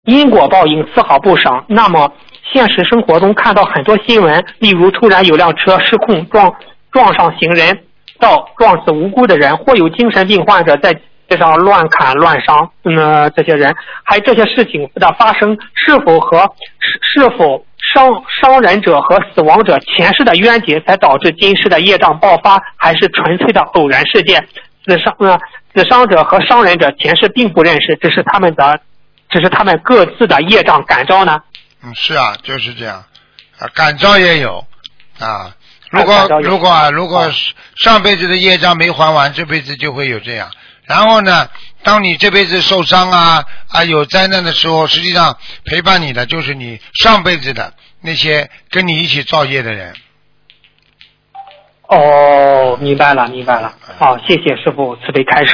因果报应丝毫不少。那么现实生活中看到很多新闻，例如突然有辆车失控撞上行人，到撞死无辜的人，或有精神病患者在街上乱砍乱伤，这些人，还这些事情的发生，是否伤人者和死亡者前世的冤结才导致今世的业障爆发，还是纯粹的偶然事件？死伤者和伤人者前世并不认识，只是他们各自的业障感召呢？ 是啊，就是这样啊，感召也有啊。如果上辈子的业障没还完，这辈子就会有这样。然后呢，当你这辈子受伤有灾难的时候，实际上陪伴你的就是你上辈子的那些跟你一起造业的人。 哦，明白了。好，谢谢师父慈悲开示。